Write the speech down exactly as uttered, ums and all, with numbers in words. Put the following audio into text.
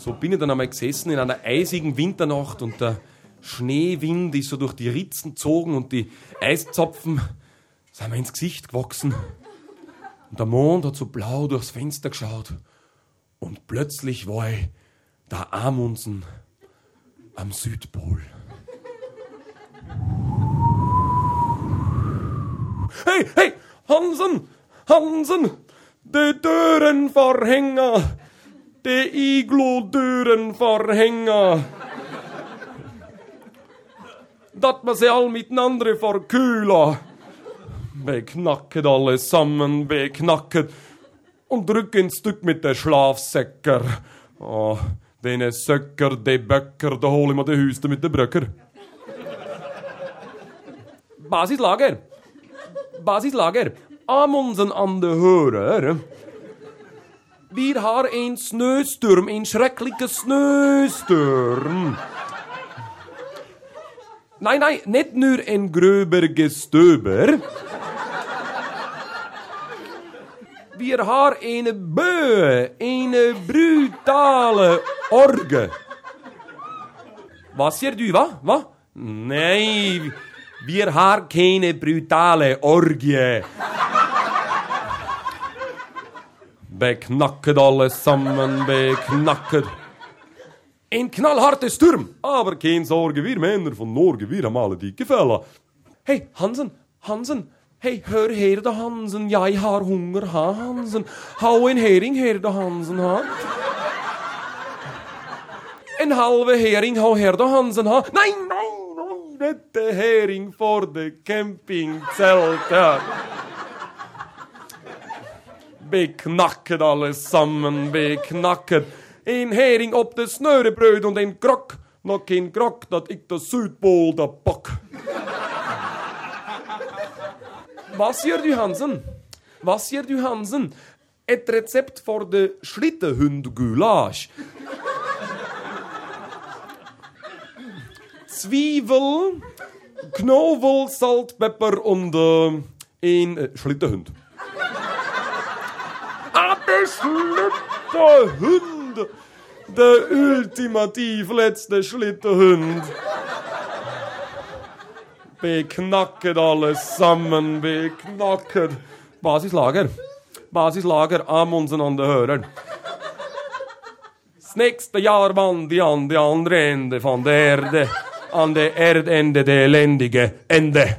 So bin ich dann einmal gesessen in einer eisigen Winternacht und der Schneewind ist so durch die Ritzen gezogen und die Eiszapfen sind mir ins Gesicht gewachsen. Und der Mond hat so blau durchs Fenster geschaut. Und plötzlich war ich da Amundsen am Südpol. Hey, hey, Hansen, Hansen, de Dörenverhänger, de Iglo-Dörenverhänger. Dat man sie all miteinander verkühlen. Beknacket allesammen, beknacket. Und drück ins Stück mit de Schlafsäcker. Oh, dene Söcker, de Böcker, da hol ich mir de Hüste mit de Bröcker. Basislager. Basislager. Amundsen an de Hörer. Wir har en snösturm, en schreckliche snösturm. Nein, nein, nicht nur ein gröber Gestöber. Wir har eine Böe, eine brutale Orge. Was hier du, wa? Wa? Nein, wir har keine brutale Orgie. Beknacket allesammen, beknacket. Ein knallharter Sturm, aber keine Sorge, wir Männer von Norge, wir haben alle dicke Fälle. Hey, Hansen, Hansen, hey, hör her da Hansen, ja, ich har Hunger, ha, Hansen. Hau en Hering her da Hansen, ha. En halve Hering, hau her da Hansen, ha. Nein, nein, nein, nicht der Hering vor de Campingzelt, ja. Beknacket allesammen, beknacket. En Hering op de snørebrød und en grok. Nok en grok dat ik de Südpol da bok. Was hier du Hansen? Was hier du Hansen? Et Rezept for de Schlittehund-Gulasch. Zwiebel, Knovel, Salt, Pepper und äh, een äh, Schlittehund. Ah, de Schlittehund! Der ultimativ letzte Schlittenhund. Beknacket allesammen, beknacket. Basislager. Basislager, Amundsen an der Hörer. Das nächste Jahr wann die an die andere Ende von der Erde. An der Erdende, der elendige Ende.